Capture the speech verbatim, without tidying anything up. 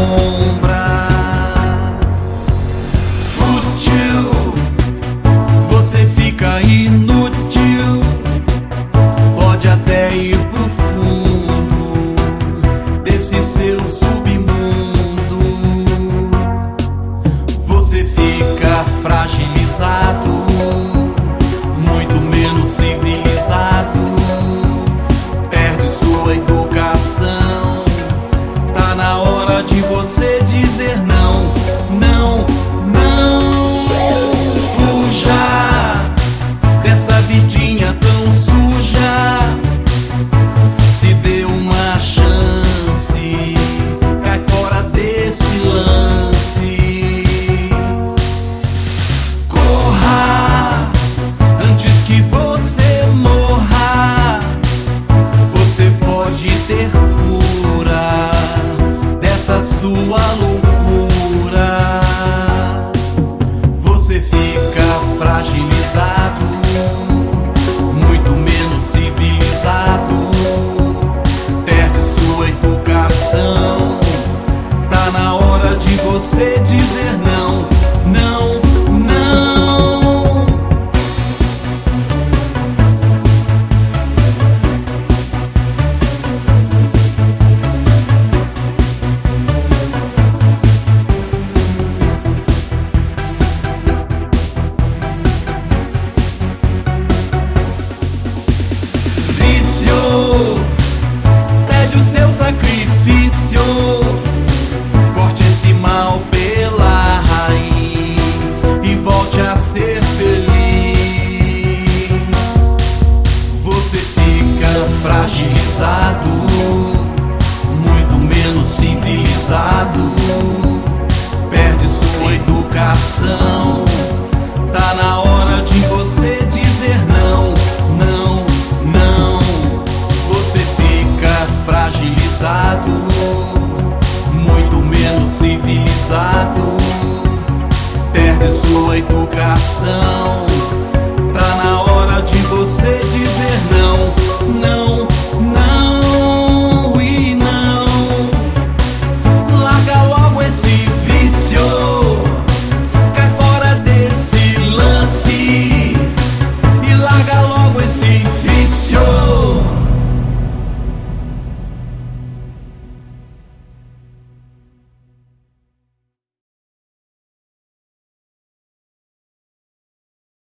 sombra. Fútil, você fica inútil, pode até ir pro fundo desse seu submundo. Você fica fragilizado, muito menos civilizado, perde sua educação. Tá na hora de você dizer não, não, não. Fuja dessa vidinha tão suja, se dê uma chance, cai fora desse lance. Corra antes que você morra, você pode ter cura dessa sua loucura. Você fica fragilizado, muito menos civilizado, perde sua educação. Tá na hora de você